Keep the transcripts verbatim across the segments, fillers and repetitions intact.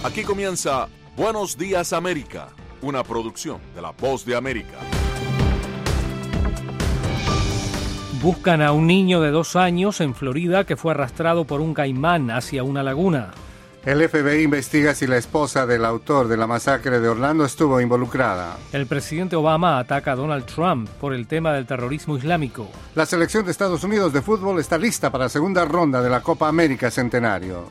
Aquí comienza Buenos Días América, una producción de La Voz de América. Buscan a un niño de dos años en Florida que fue arrastrado por un caimán hacia una laguna. El F B I investiga si la esposa del autor de la masacre de Orlando estuvo involucrada. El presidente Obama ataca a Donald Trump por el tema del terrorismo islámico. La selección de Estados Unidos de fútbol está lista para la segunda ronda de la Copa América Centenario.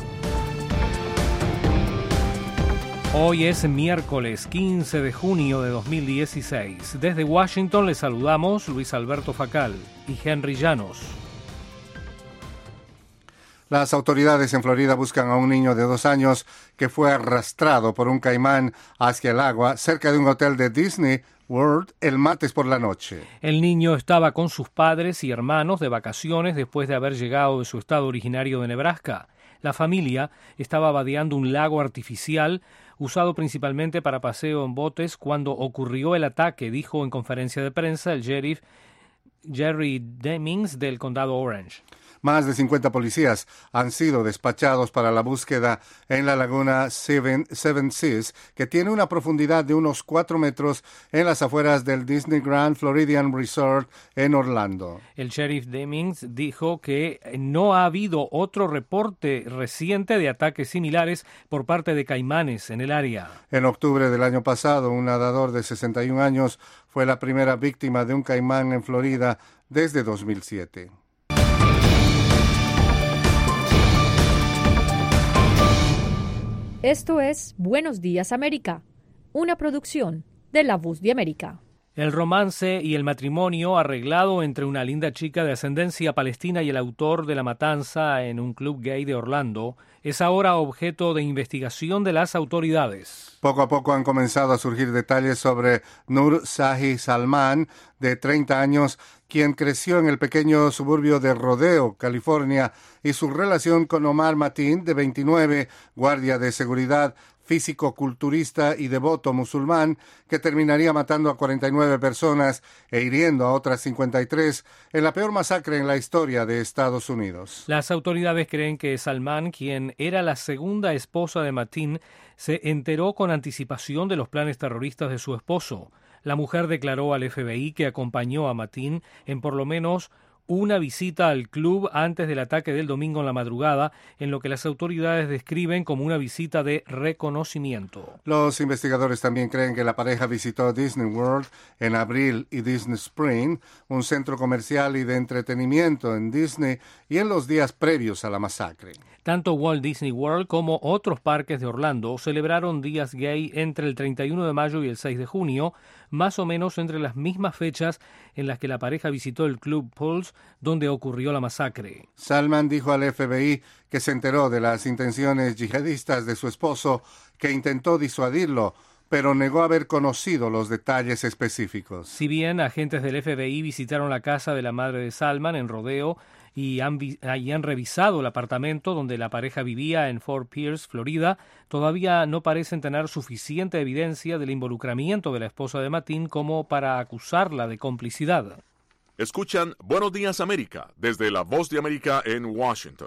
Hoy es miércoles quince de junio de dos mil dieciséis. Desde Washington les saludamos Luis Alberto Facal y Henry Llanos. Las autoridades en Florida buscan a un niño de dos años que fue arrastrado por un caimán hacia el agua cerca de un hotel de Disney World el martes por la noche. El niño estaba con sus padres y hermanos de vacaciones después de haber llegado de su estado originario de Nebraska. La familia estaba vadeando un lago artificial usado principalmente para paseo en botes cuando ocurrió el ataque, dijo en conferencia de prensa el sheriff Jerry Demings del condado Orange. Más de cincuenta policías han sido despachados para la búsqueda en la laguna Seven, Seven Seas, que tiene una profundidad de unos cuatro metros en las afueras del Disney Grand Floridian Resort en Orlando. El sheriff Demings dijo que no ha habido otro reporte reciente de ataques similares por parte de caimanes en el área. En octubre del año pasado, un nadador de sesenta y un años fue la primera víctima de un caimán en Florida desde dos mil siete. Esto es Buenos Días América, una producción de La Voz de América. El romance y el matrimonio arreglado entre una linda chica de ascendencia palestina y el autor de la matanza en un club gay de Orlando es ahora objeto de investigación de las autoridades. Poco a poco han comenzado a surgir detalles sobre Nur Sahi Salman, de treinta años, quien creció en el pequeño suburbio de Rodeo, California, y su relación con Omar Mateen, de veintinueve, guardia de seguridad, físico-culturista y devoto musulmán, que terminaría matando a cuarenta y nueve personas e hiriendo a otras cincuenta y tres en la peor masacre en la historia de Estados Unidos. Las autoridades creen que Salman, quien era la segunda esposa de Mateen, se enteró con anticipación de los planes terroristas de su esposo. La mujer declaró al F B I que acompañó a Mateen en por lo menos una visita al club antes del ataque del domingo en la madrugada, en lo que las autoridades describen como una visita de reconocimiento. Los investigadores también creen que la pareja visitó Disney World en abril y Disney Spring, un centro comercial y de entretenimiento en Disney, y en los días previos a la masacre. Tanto Walt Disney World como otros parques de Orlando celebraron días gay entre el treinta y uno de mayo y el seis de junio, más o menos entre las mismas fechas en las que la pareja visitó el Club Pulse, donde ocurrió la masacre. Salman dijo al F B I que se enteró de las intenciones yihadistas de su esposo, que intentó disuadirlo, pero negó haber conocido los detalles específicos. Si bien agentes del F B I visitaron la casa de la madre de Salman en Rodeo y han, vi- y han revisado el apartamento donde la pareja vivía en Fort Pierce, Florida, todavía no parecen tener suficiente evidencia del involucramiento de la esposa de Mateen como para acusarla de complicidad. Escuchan Buenos Días América desde La Voz de América en Washington.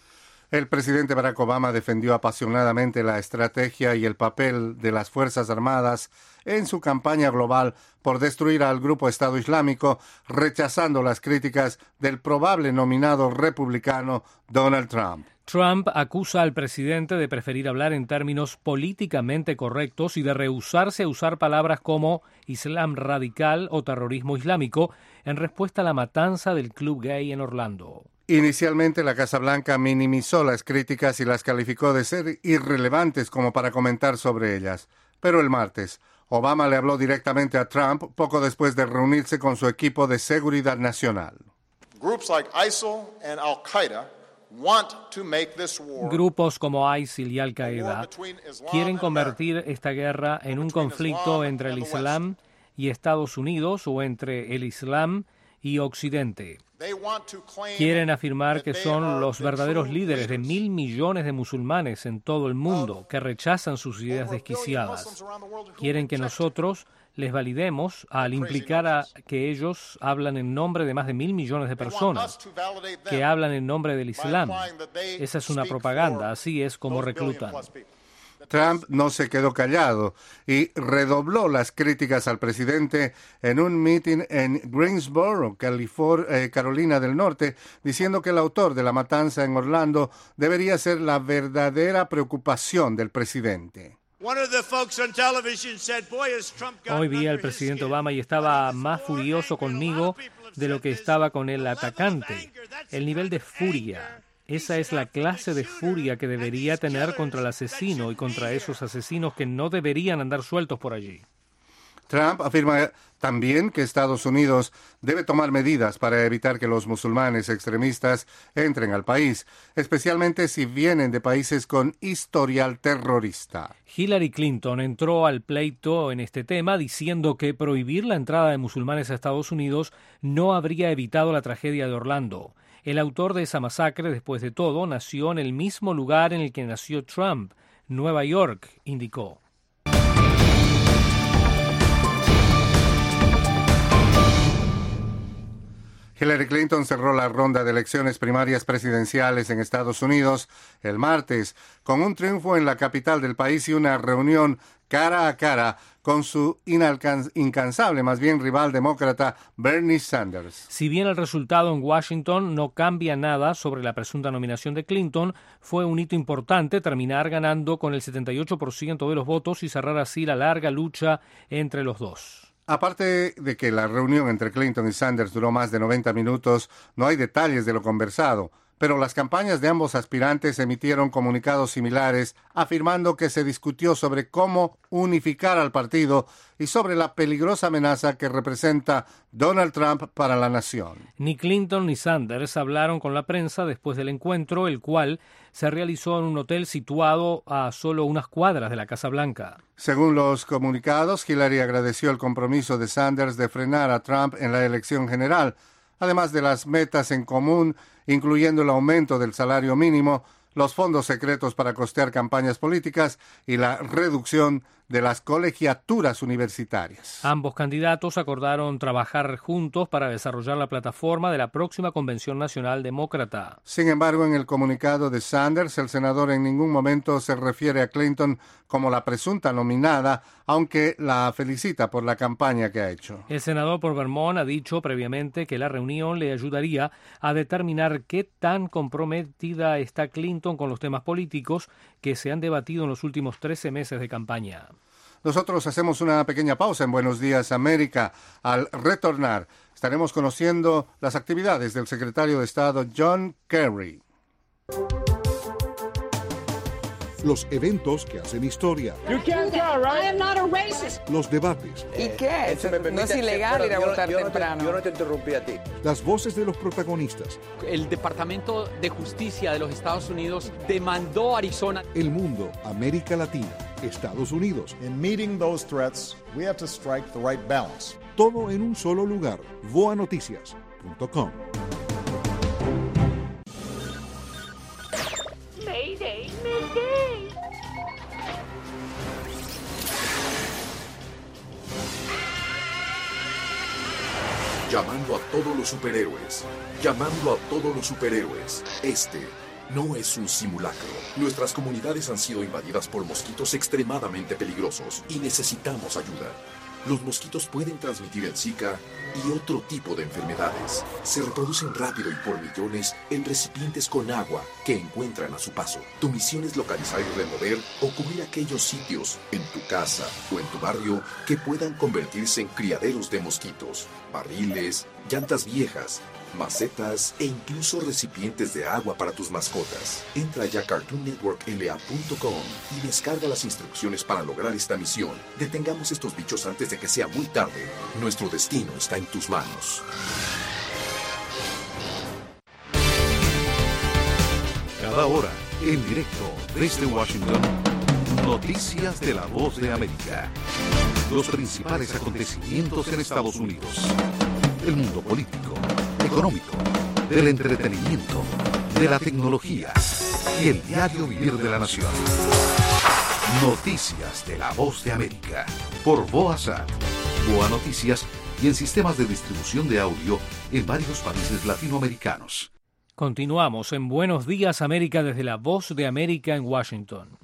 El presidente Barack Obama defendió apasionadamente la estrategia y el papel de las Fuerzas Armadas en su campaña global por destruir al grupo Estado Islámico, rechazando las críticas del probable nominado republicano Donald Trump. Trump acusa al presidente de preferir hablar en términos políticamente correctos y de rehusarse a usar palabras como Islam radical o terrorismo islámico en respuesta a la matanza del club gay en Orlando. Inicialmente, la Casa Blanca minimizó las críticas y las calificó de ser irrelevantes como para comentar sobre ellas. Pero el martes, Obama le habló directamente a Trump poco después de reunirse con su equipo de seguridad nacional. Groups like ISIL and Al-Qaeda want to make this war. Grupos como ISIL y Al-Qaeda quieren convertir esta guerra en un conflicto entre el Islam y Estados Unidos o entre el Islam y Occidente. Quieren afirmar que son los verdaderos líderes de mil millones de musulmanes en todo el mundo que rechazan sus ideas desquiciadas. Quieren que nosotros les validemos al implicar a que ellos hablan en nombre de más de mil millones de personas, que hablan en nombre del Islam. Esa es una propaganda, así es como reclutan. Trump no se quedó callado y redobló las críticas al presidente en un mitin en Greensboro, Califor- eh, Carolina del Norte, diciendo que el autor de la matanza en Orlando debería ser la verdadera preocupación del presidente. Hoy vi al presidente Obama y estaba más furioso conmigo de lo que estaba con el atacante. El nivel de furia. Esa es la clase de furia que debería tener contra el asesino y contra esos asesinos que no deberían andar sueltos por allí. Trump afirma también que Estados Unidos debe tomar medidas para evitar que los musulmanes extremistas entren al país, especialmente si vienen de países con historial terrorista. Hillary Clinton entró al pleito en este tema diciendo que prohibir la entrada de musulmanes a Estados Unidos no habría evitado la tragedia de Orlando. El autor de esa masacre, después de todo, nació en el mismo lugar en el que nació Trump, Nueva York, indicó. Hillary Clinton cerró la ronda de elecciones primarias presidenciales en Estados Unidos el martes con un triunfo en la capital del país y una reunión cara a cara con su inalcan- incansable, más bien rival demócrata, Bernie Sanders. Si bien el resultado en Washington no cambia nada sobre la presunta nominación de Clinton, fue un hito importante terminar ganando con el setenta y ocho por ciento de los votos y cerrar así la larga lucha entre los dos. Aparte de que la reunión entre Clinton y Sanders duró más de noventa minutos, no hay detalles de lo conversado, pero las campañas de ambos aspirantes emitieron comunicados similares afirmando que se discutió sobre cómo unificar al partido y sobre la peligrosa amenaza que representa Donald Trump para la nación. Ni Clinton ni Sanders hablaron con la prensa después del encuentro, el cual se realizó en un hotel situado a solo unas cuadras de la Casa Blanca. Según los comunicados, Hillary agradeció el compromiso de Sanders de frenar a Trump en la elección general, además de las metas en común, incluyendo el aumento del salario mínimo, los fondos secretos para costear campañas políticas y la reducción de las colegiaturas universitarias. Ambos candidatos acordaron trabajar juntos para desarrollar la plataforma de la próxima Convención Nacional Demócrata. Sin embargo, en el comunicado de Sanders, el senador en ningún momento se refiere a Clinton como la presunta nominada, aunque la felicita por la campaña que ha hecho. El senador por Vermont ha dicho previamente que la reunión le ayudaría a determinar qué tan comprometida está Clinton con los temas políticos que se han debatido en los últimos trece meses de campaña. Nosotros hacemos una pequeña pausa en Buenos Días América. Al retornar, estaremos conociendo las actividades del secretario de Estado John Kerry. Los eventos que hacen historia. You can't go, right? I am not a racist. Los debates. ¿Y qué? No es ilegal ir a votar yo no temprano. Te, yo no te interrumpí a ti. Las voces de los protagonistas. El Departamento de Justicia de los Estados Unidos demandó a Arizona. El mundo, América Latina, Estados Unidos. In meeting those threats, we have to strike the right balance. Todo en un solo lugar. voa noticias punto com. Mayday, mayday. Llamando a todos los superhéroes. Llamando a todos los superhéroes. Este no es un simulacro. Nuestras comunidades han sido invadidas por mosquitos extremadamente peligrosos y necesitamos ayuda. Los mosquitos pueden transmitir el Zika y otro tipo de enfermedades. Se reproducen rápido y por millones en recipientes con agua que encuentran a su paso. Tu misión es localizar y remover o cubrir aquellos sitios en tu casa o en tu barrio que puedan convertirse en criaderos de mosquitos, barriles, llantas viejas, macetas e incluso recipientes de agua para tus mascotas. Entra ya a cartoon network l a punto com y descarga las instrucciones para lograr esta misión. Detengamos estos bichos antes de que sea muy tarde. Nuestro destino está en tus manos. Cada hora, en directo desde Washington, noticias de la Voz de América. Los principales acontecimientos en Estados Unidos. El mundo político, económico, del entretenimiento, de la tecnología y el diario vivir de la nación. Noticias de la Voz de América por VoaSat, Voa Noticias y en sistemas de distribución de audio en varios países latinoamericanos. Continuamos en Buenos Días América desde la Voz de América en Washington.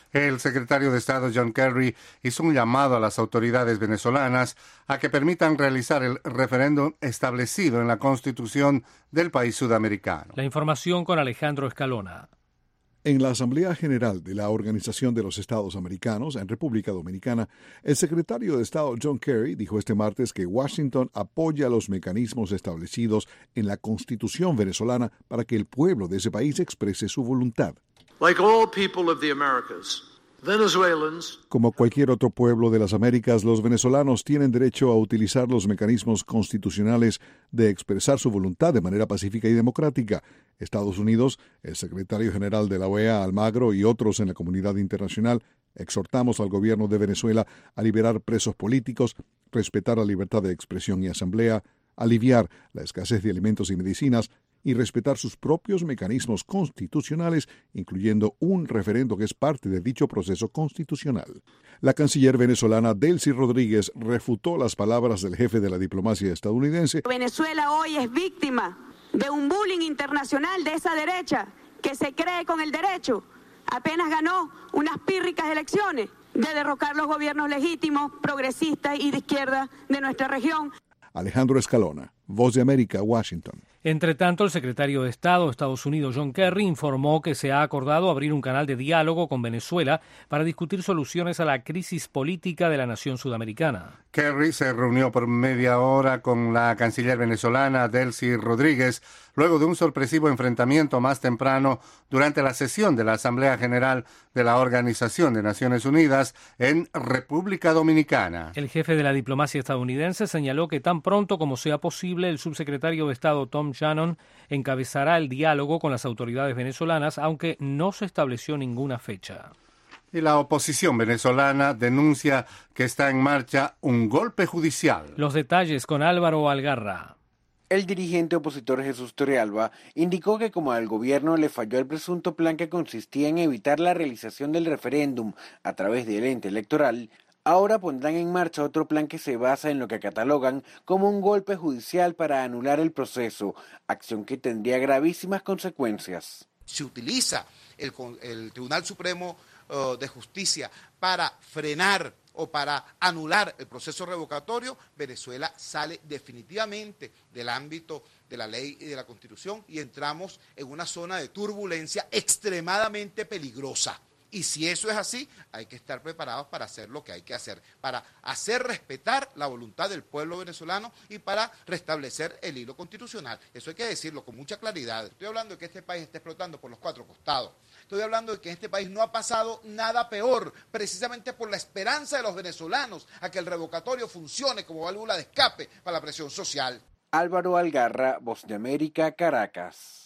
El secretario de Estado John Kerry hizo un llamado a las autoridades venezolanas a que permitan realizar el referéndum establecido en la Constitución del país sudamericano. La información con Alejandro Escalona. En la Asamblea General de la Organización de los Estados Americanos, en República Dominicana, el secretario de Estado John Kerry dijo este martes que Washington apoya los mecanismos establecidos en la Constitución venezolana para que el pueblo de ese país exprese su voluntad. Like all people of the Americas, Venezuelans, como cualquier otro pueblo de las Américas, los venezolanos tienen derecho a utilizar los mecanismos constitucionales de expresar su voluntad de manera pacífica y democrática. Estados Unidos, el secretario general de la O E A, Almagro, y otros en la comunidad internacional exhortamos al gobierno de Venezuela a liberar presos políticos, respetar la libertad de expresión y asamblea, aliviar la escasez de alimentos y medicinas y respetar sus propios mecanismos constitucionales, incluyendo un referendo que es parte de dicho proceso constitucional. La canciller venezolana Delcy Rodríguez refutó las palabras del jefe de la diplomacia estadounidense. Venezuela hoy es víctima de un bullying internacional de esa derecha que se cree con el derecho. Apenas ganó unas pírricas elecciones de derrocar los gobiernos legítimos, progresistas y de izquierda de nuestra región. Alejandro Escalona, Voz de América, Washington. Entre tanto, el secretario de Estado de Estados Unidos, John Kerry, informó que se ha acordado abrir un canal de diálogo con Venezuela para discutir soluciones a la crisis política de la nación sudamericana. Kerry se reunió por media hora con la canciller venezolana Delcy Rodríguez luego de un sorpresivo enfrentamiento más temprano durante la sesión de la Asamblea General de la Organización de Naciones Unidas en República Dominicana. El jefe de la diplomacia estadounidense señaló que tan pronto como sea posible, el subsecretario de Estado Tom Shannon encabezará el diálogo con las autoridades venezolanas, aunque no se estableció ninguna fecha. Y la oposición venezolana denuncia que está en marcha un golpe judicial. Los detalles con Álvaro Algarra. El dirigente opositor Jesús Torrealba indicó que como al gobierno le falló el presunto plan que consistía en evitar la realización del referéndum a través del ente electoral, ahora pondrán en marcha otro plan que se basa en lo que catalogan como un golpe judicial para anular el proceso, acción que tendría gravísimas consecuencias. Se utiliza el, el Tribunal Supremo uh, de Justicia para frenar o para anular el proceso revocatorio, Venezuela sale definitivamente del ámbito de la ley y de la Constitución y entramos en una zona de turbulencia extremadamente peligrosa. Y si eso es así, hay que estar preparados para hacer lo que hay que hacer, para hacer respetar la voluntad del pueblo venezolano y para restablecer el hilo constitucional. Eso hay que decirlo con mucha claridad. Estoy hablando de que este país está explotando por los cuatro costados. Estoy hablando de que en este país no ha pasado nada peor, precisamente por la esperanza de los venezolanos a que el revocatorio funcione como válvula de escape para la presión social. Álvaro Algarra, Voz de América, Caracas.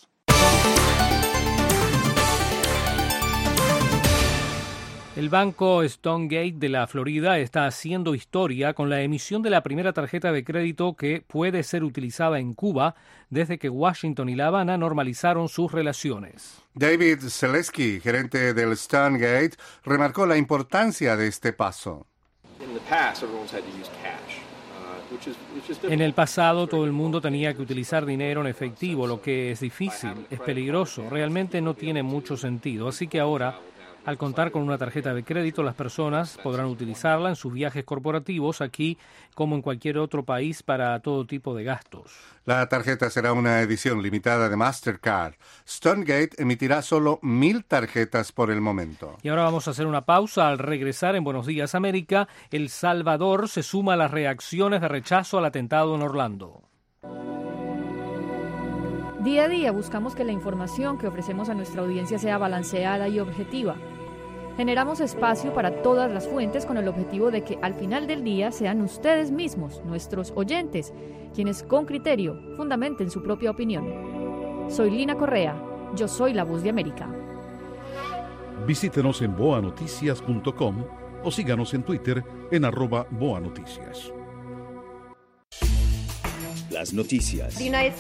El banco Stonegate de la Florida está haciendo historia con la emisión de la primera tarjeta de crédito que puede ser utilizada en Cuba desde que Washington y La Habana normalizaron sus relaciones. David Selesky, gerente del Stonegate, remarcó la importancia de este paso. En el pasado todo el mundo tenía que utilizar dinero en efectivo, lo que es difícil, es peligroso, realmente no tiene mucho sentido, así que ahora, al contar con una tarjeta de crédito, las personas podrán utilizarla en sus viajes corporativos aquí como en cualquier otro país para todo tipo de gastos. La tarjeta será una edición limitada de Mastercard. Stonegate emitirá solo mil tarjetas por el momento. Y ahora vamos a hacer una pausa. Al regresar en Buenos Días América, El Salvador se suma a las reacciones de rechazo al atentado en Orlando. Día a día buscamos que la información que ofrecemos a nuestra audiencia sea balanceada y objetiva. Generamos espacio para todas las fuentes con el objetivo de que al final del día sean ustedes mismos, nuestros oyentes, quienes con criterio fundamenten su propia opinión. Soy Lina Correa, yo soy la Voz de América. Visítenos en boa noticias punto com o síganos en Twitter en arroba boanoticias. Las noticias,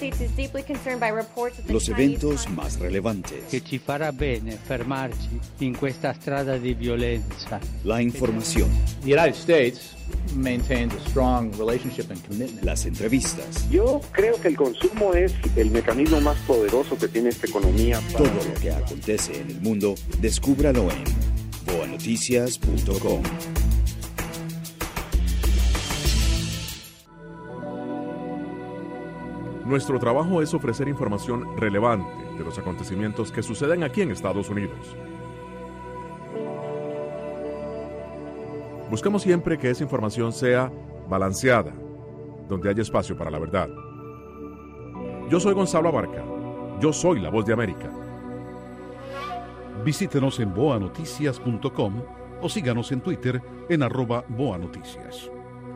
los eventos más relevantes, que ci farà bene fermarci in questa strada di violenza. La información, The United States maintains a strong relationship and commitment. Las entrevistas. Yo creo que el consumo es el mecanismo más poderoso que tiene esta economía. Para... Todo lo que acontece en el mundo, descúbralo en boa noticias punto com. Nuestro trabajo es ofrecer información relevante de los acontecimientos que suceden aquí en Estados Unidos. Buscamos siempre que esa información sea balanceada, donde haya espacio para la verdad. Yo soy Gonzalo Abarca. Yo soy la Voz de América. Visítenos en boa noticias punto com o síganos en Twitter en arroba boanoticias.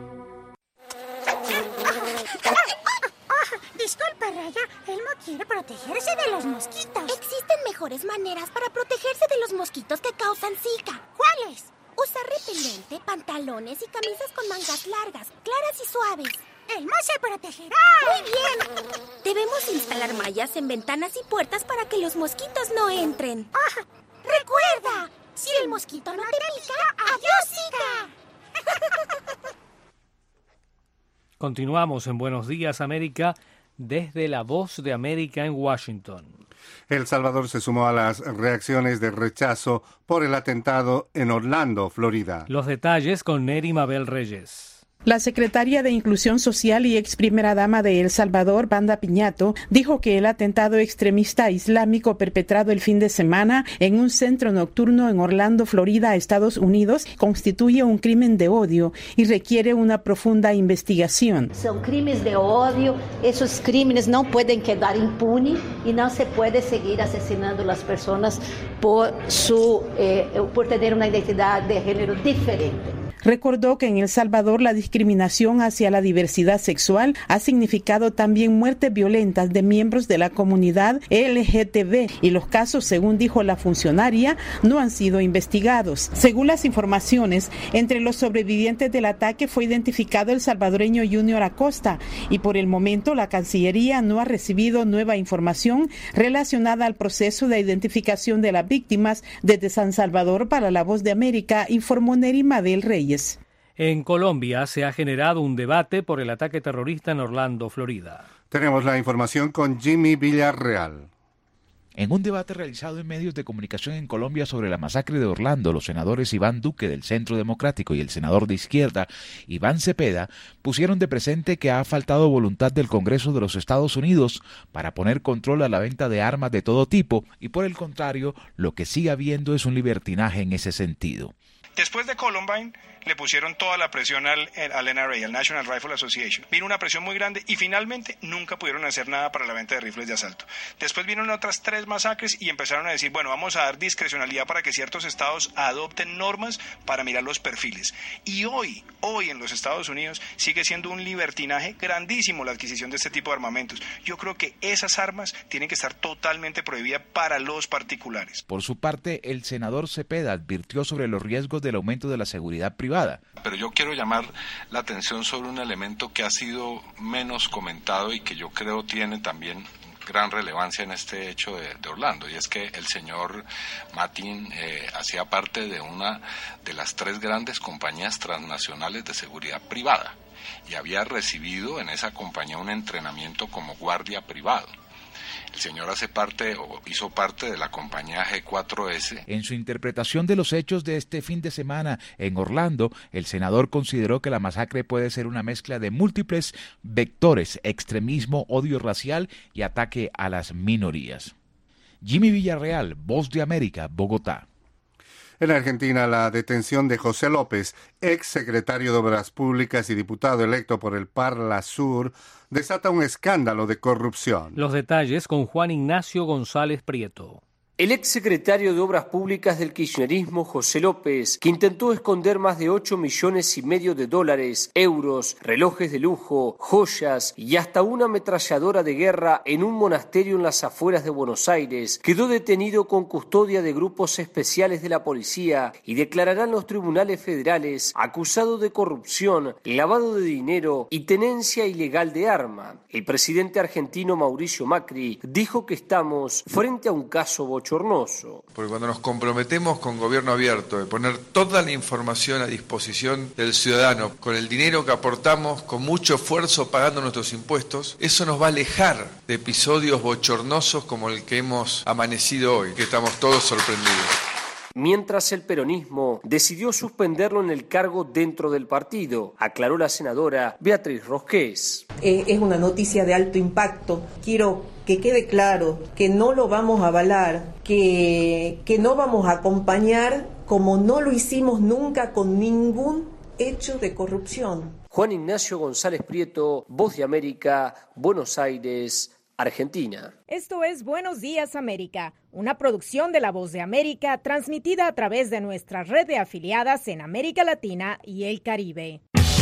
Disculpa, Raya, Elmo quiere protegerse de los mosquitos. Existen mejores maneras para protegerse de los mosquitos que causan Zika. ¿Cuáles? Usar repelente, pantalones y camisas con mangas largas, claras y suaves. ¡Elmo se protegerá! ¡Muy bien! Debemos instalar mallas en ventanas y puertas para que los mosquitos no entren. ¡Ah! ¡Recuerda! Si el mosquito no te pica, ¡adiós, Zika! Continuamos en Buenos Días, América, desde La Voz de América en Washington. El Salvador se sumó a las reacciones de rechazo por el atentado en Orlando, Florida. Los detalles con Neri Mabel Reyes. La secretaria de Inclusión Social y ex primera dama de El Salvador, Wanda Piñato, dijo que el atentado extremista islámico perpetrado el fin de semana en un centro nocturno en Orlando, Florida, Estados Unidos, constituye un crimen de odio y requiere una profunda investigación. Son crímenes de odio, esos crímenes no pueden quedar impunes y no se puede seguir asesinando a las personas por, su, eh, por tener una identidad de género diferente. Recordó que en El Salvador la discriminación hacia la diversidad sexual ha significado también muertes violentas de miembros de la comunidad L G T B y los casos, según dijo la funcionaria, no han sido investigados. Según las informaciones, entre los sobrevivientes del ataque fue identificado el salvadoreño Junior Acosta y por el momento la Cancillería no ha recibido nueva información relacionada al proceso de identificación de las víctimas. Desde San Salvador para La Voz de América, informó Neri Mabel Reyes. En Colombia se ha generado un debate por el ataque terrorista en Orlando, Florida. Tenemos la información con Jimmy Villarreal. En un debate realizado en medios de comunicación en Colombia sobre la masacre de Orlando, los senadores Iván Duque del Centro Democrático y el senador de izquierda Iván Cepeda pusieron de presente que ha faltado voluntad del Congreso de los Estados Unidos para poner control a la venta de armas de todo tipo y, por el contrario, lo que sigue habiendo es un libertinaje en ese sentido. Después de Columbine, le pusieron toda la presión al, al N R A, al National Rifle Association. Vino una presión muy grande y finalmente nunca pudieron hacer nada para la venta de rifles de asalto. Después vinieron otras tres masacres y empezaron a decir, bueno, vamos a dar discrecionalidad para que ciertos estados adopten normas para mirar los perfiles. Y hoy, hoy en los Estados Unidos sigue siendo un libertinaje grandísimo la adquisición de este tipo de armamentos. Yo creo que esas armas tienen que estar totalmente prohibidas para los particulares. Por su parte, el senador Cepeda advirtió sobre los riesgos del aumento de la seguridad privada. Pero yo quiero llamar la atención sobre un elemento que ha sido menos comentado y que yo creo tiene también gran relevancia en este hecho de, de Orlando, y es que el señor Matin eh, hacía parte de una de las tres grandes compañías transnacionales de seguridad privada y había recibido en esa compañía un entrenamiento como guardia privado. El señor hace parte o hizo parte de la compañía G cuatro S. En su interpretación de los hechos de este fin de semana en Orlando, el senador consideró que la masacre puede ser una mezcla de múltiples vectores: extremismo, odio racial y ataque a las minorías. Jimmy Villarreal, Voz de América, Bogotá. En Argentina, la detención de José López, ex secretario de Obras Públicas y diputado electo por el Parla Sur, desata un escándalo de corrupción. Los detalles con Juan Ignacio González Prieto. El exsecretario de Obras Públicas del kirchnerismo, José López, que intentó esconder más de ocho millones y medio de dólares, euros, relojes de lujo, joyas y hasta una ametralladora de guerra en un monasterio en las afueras de Buenos Aires, quedó detenido con custodia de grupos especiales de la policía y declarará en los tribunales federales acusado de corrupción, lavado de dinero y tenencia ilegal de arma. El presidente argentino Mauricio Macri dijo que estamos frente a un caso bochornoso. Porque cuando nos comprometemos con gobierno abierto de poner toda la información a disposición del ciudadano, con el dinero que aportamos, con mucho esfuerzo pagando nuestros impuestos, eso nos va a alejar de episodios bochornosos como el que hemos amanecido hoy, que estamos todos sorprendidos. mientras el peronismo decidió suspenderlo en el cargo dentro del partido, aclaró la senadora Beatriz Rosqués. Eh, es una noticia de alto impacto. Quiero que quede claro que no lo vamos a avalar, que, que no vamos a acompañar, como no lo hicimos nunca con ningún hecho de corrupción. Juan Ignacio González Prieto, Voz de América, Buenos Aires, Argentina. Esto es Buenos Días América, una producción de La Voz de América transmitida a través de nuestra red de afiliadas en América Latina y el Caribe.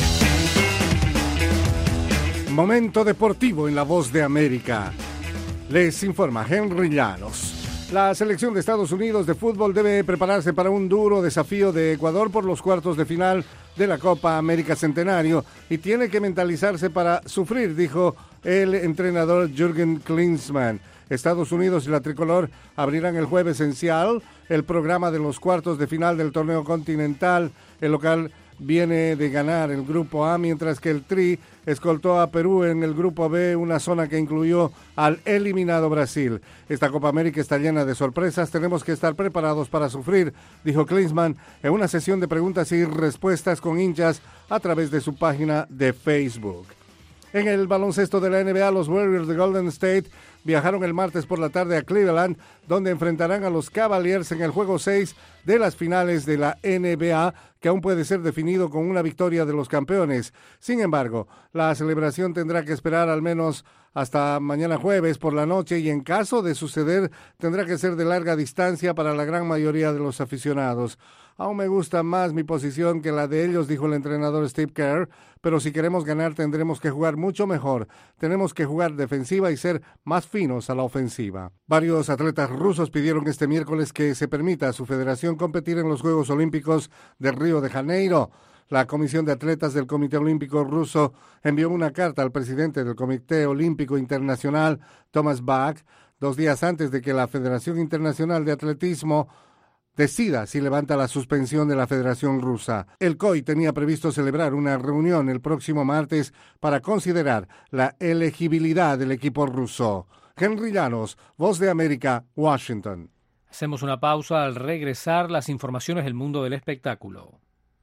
Momento deportivo en La Voz de América. Les informa Henry Llanos. La selección de Estados Unidos de fútbol debe prepararse para un duro desafío de Ecuador por los cuartos de final de la Copa América Centenario y tiene que mentalizarse para sufrir, dijo el entrenador Jürgen Klinsmann. Estados Unidos y la tricolor abrirán el jueves en Seattle el programa de los cuartos de final del torneo continental. El local viene de ganar el Grupo A, mientras que el Tri escoltó a Perú en el Grupo B, una zona que incluyó al eliminado Brasil. Esta Copa América está llena de sorpresas, tenemos que estar preparados para sufrir, dijo Klinsmann en una sesión de preguntas y respuestas con hinchas a través de su página de Facebook. En el baloncesto de la N B A, los Warriors de Golden State viajaron el martes por la tarde a Cleveland, donde enfrentarán a los Cavaliers en el juego seis de las finales de la N B A, que aún puede ser definido con una victoria de los campeones. Sin embargo, la celebración tendrá que esperar al menos hasta mañana jueves por la noche y en caso de suceder tendrá que ser de larga distancia para la gran mayoría de los aficionados. Aún me gusta más mi posición que la de ellos, dijo el entrenador Steve Kerr, pero si queremos ganar tendremos que jugar mucho mejor. Tenemos que jugar defensiva y ser más finos a la ofensiva. Varios atletas rusos pidieron este miércoles que se permita a su federación competir en los Juegos Olímpicos de Río de Janeiro. La Comisión de Atletas del Comité Olímpico Ruso envió una carta al presidente del Comité Olímpico Internacional, Thomas Bach, dos días antes de que la Federación Internacional de Atletismo decida si levanta la suspensión de la Federación Rusa. El C O I tenía previsto celebrar una reunión el próximo martes para considerar la elegibilidad del equipo ruso. Henry Llanos, Voz de América, Washington. Hacemos una pausa. Al regresar, las informaciones del mundo del espectáculo.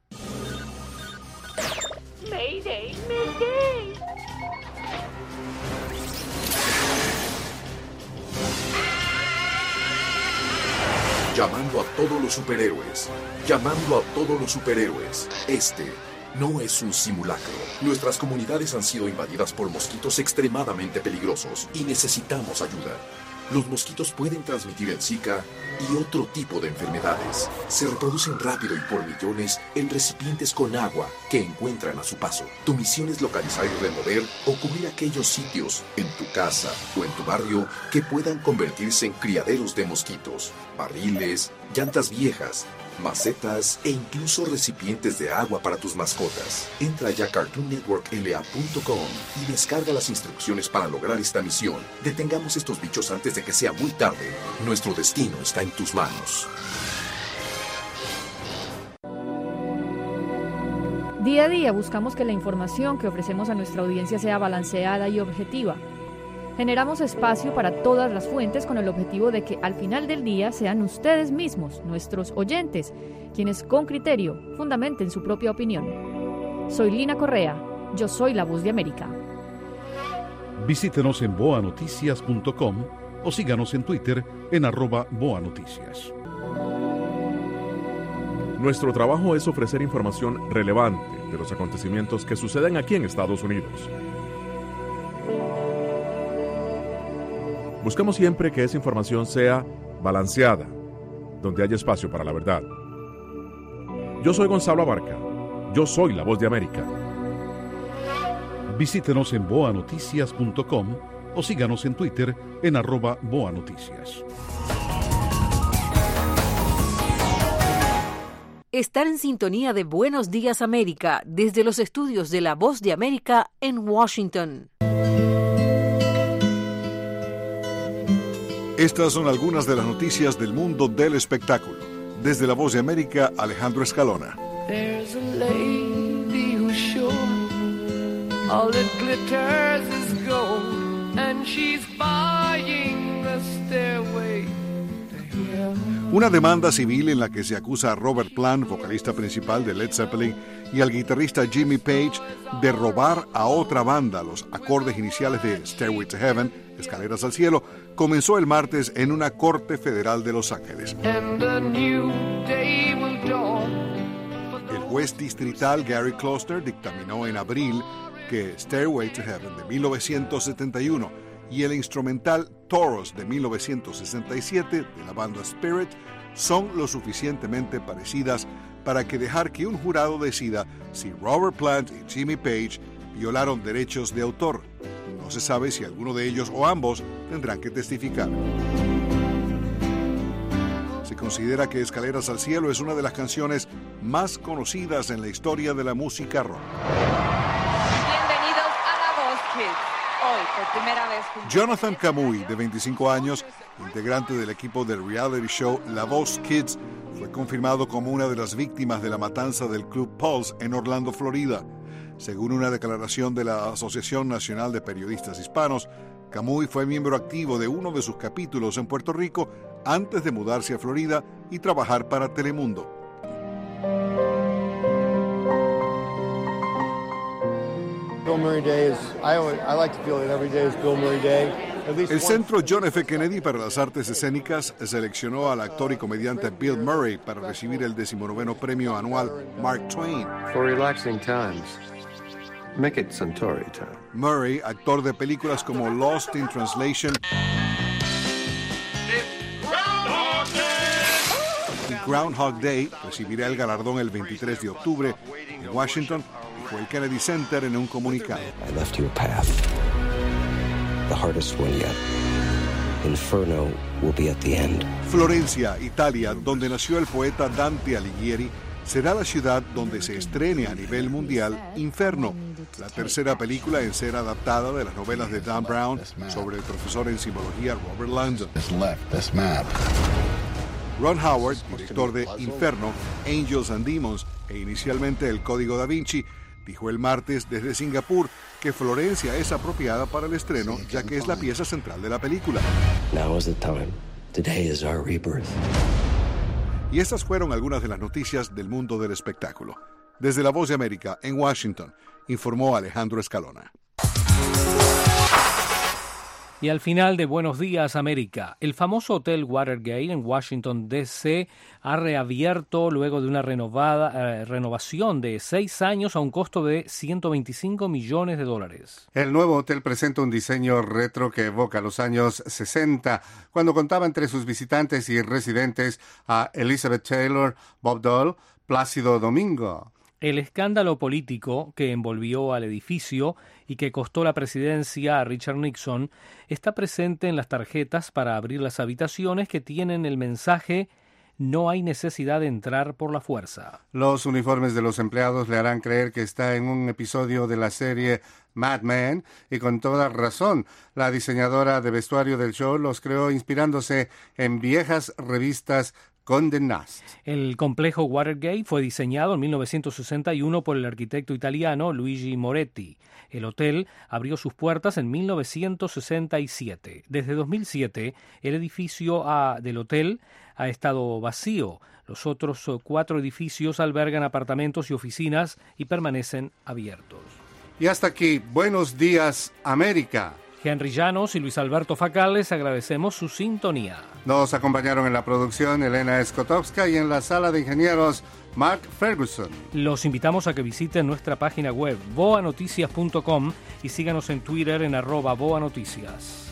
Mayday, Mayday. Llamando a todos los superhéroes. Llamando a todos los superhéroes. Este no es un simulacro. Nuestras comunidades han sido invadidas por mosquitos extremadamente peligrosos y necesitamos ayuda. Los mosquitos pueden transmitir el Zika y otro tipo de enfermedades. Se reproducen rápido y por millones en recipientes con agua que encuentran a su paso. Tu misión es localizar y remover o cubrir aquellos sitios en tu casa o en tu barrio que puedan convertirse en criaderos de mosquitos, barriles, llantas viejas, macetas e incluso recipientes de agua para tus mascotas. Entra ya a cartoon network l a punto com y descarga las instrucciones para lograr esta misión. Detengamos estos bichos antes de que sea muy tarde. Nuestro destino está en tus manos. Día a día buscamos que la información que ofrecemos a nuestra audiencia sea balanceada y objetiva. Generamos espacio para todas las fuentes con el objetivo de que al final del día sean ustedes mismos, nuestros oyentes, quienes con criterio fundamenten su propia opinión. Soy Lina Correa, yo soy la Voz de América. Visítenos en boa noticias punto com o síganos en Twitter en arroba boanoticias. Nuestro trabajo es ofrecer información relevante de los acontecimientos que suceden aquí en Estados Unidos. Buscamos siempre que esa información sea balanceada, donde haya espacio para la verdad. Yo soy Gonzalo Abarca. Yo soy la Voz de América. Visítenos en boa noticias punto com o síganos en Twitter en arroba boanoticias. Estar en sintonía de Buenos Días América desde los estudios de La Voz de América en Washington. Estas son algunas de las noticias del mundo del espectáculo. Desde La Voz de América, Alejandro Escalona. There's a lady who's sure all that glitters is gold, and she's buying the stairway to Una demanda civil en la que se acusa a Robert Plant, vocalista principal de Led Zeppelin, y al guitarrista Jimmy Page de robar a otra banda los acordes iniciales de Stairway to Heaven, Escaleras al Cielo, comenzó el martes en una corte federal de Los Ángeles. El juez distrital Gary Kloster dictaminó en abril que Stairway to Heaven de mil novecientos setenta y uno y el instrumental Toros de mil novecientos sesenta y siete de la banda Spirit son lo suficientemente parecidas para que dejar que un jurado decida si Robert Plant y Jimmy Page violaron derechos de autor. No se sabe si alguno de ellos o ambos tendrán que testificar. Se considera que Escaleras al Cielo es una de las canciones más conocidas en la historia de la música rock. Bienvenidos a La Voz Kids. Hoy, por primera vez... Jonathan Camuy, de veinticinco años, integrante del equipo del reality show La Voz Kids, fue confirmado como una de las víctimas de la matanza del Club Pulse en Orlando, Florida. Según una declaración de la Asociación Nacional de Periodistas Hispanos, Camuy fue miembro activo de uno de sus capítulos en Puerto Rico antes de mudarse a Florida y trabajar para Telemundo. Bill Murray Day is, I, always, I like to feel that every day is Bill Murray Day. El Centro John F. Kennedy para las Artes Escénicas seleccionó al actor y comediante Bill Murray para recibir el decimonoveno premio anual Mark Twain. For relaxing times, make it Centauri time. Murray, actor de películas como Lost in Translation y Groundhog Day, recibirá el galardón el veintitrés de octubre en Washington, dijo el Kennedy Center en un comunicado. I left you a path. The hardest one yet. Inferno will be at the end. Florencia, Italia, donde nació el poeta Dante Alighieri, será la ciudad donde se estrene a nivel mundial Inferno, la tercera película en ser adaptada de las novelas de Dan Brown sobre el profesor en simbología Robert Langdon. Ron Howard, director de Inferno, Angels and Demons e inicialmente El Código Da Vinci, dijo el martes desde Singapur que Florencia es apropiada para el estreno, ya que es la pieza central de la película. Now is the time. Today is our rebirth. Y estas fueron algunas de las noticias del mundo del espectáculo. Desde La Voz de América, en Washington, informó Alejandro Escalona. Y al final de Buenos Días América, el famoso Hotel Watergate en Washington, D C ha reabierto luego de una renovada, eh, renovación de seis años a un costo de ciento veinticinco millones de dólares. El nuevo hotel presenta un diseño retro que evoca los años sesenta, cuando contaba entre sus visitantes y residentes a Elizabeth Taylor, Bob Dole, Plácido Domingo. El escándalo político que envolvió al edificio y que costó la presidencia a Richard Nixon está presente en las tarjetas para abrir las habitaciones que tienen el mensaje «No hay necesidad de entrar por la fuerza». Los uniformes de los empleados le harán creer que está en un episodio de la serie Mad Men, y con toda razón. La diseñadora de vestuario del show los creó inspirándose en viejas revistas Condé Nast. El complejo Watergate fue diseñado en mil novecientos sesenta y uno por el arquitecto italiano Luigi Moretti. El hotel abrió sus puertas en mil novecientos sesenta y siete. Desde dos mil siete, el edificio A del hotel ha estado vacío. Los otros cuatro edificios albergan apartamentos y oficinas y permanecen abiertos. Y hasta aquí, Buenos Días América. Henry Llanos y Luis Alberto Facal, les agradecemos su sintonía. Nos acompañaron en la producción Elena Skotowska y en la sala de ingenieros Mark Ferguson. Los invitamos a que visiten nuestra página web boa noticias punto com y síganos en Twitter en arroba boa noticias.